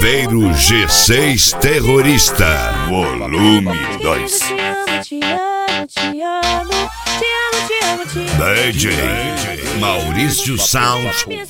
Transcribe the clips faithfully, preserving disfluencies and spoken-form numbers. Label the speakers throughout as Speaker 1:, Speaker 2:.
Speaker 1: Chaveiro G seis Terrorista, volume dois. D J Maurício Sound.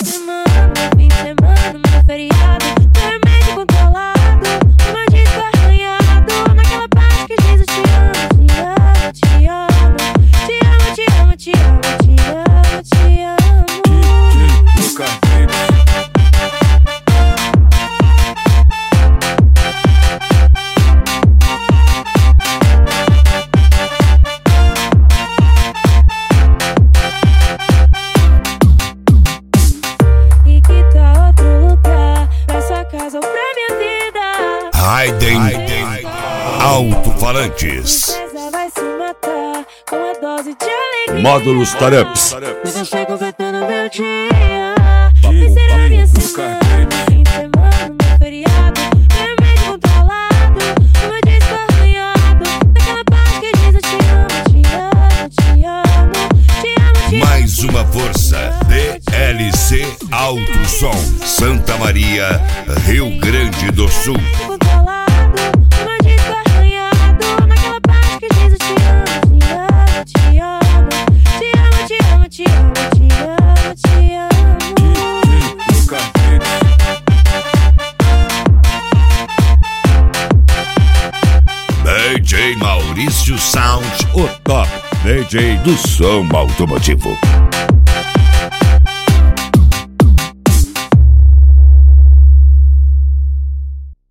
Speaker 1: Raiden Alto-Falantes. Módulos Tareps. Mais uma força. D L C Alto Som, Santa Maria, Rio Grande do Sul. D J Maurício Sound, o top D J do som automotivo.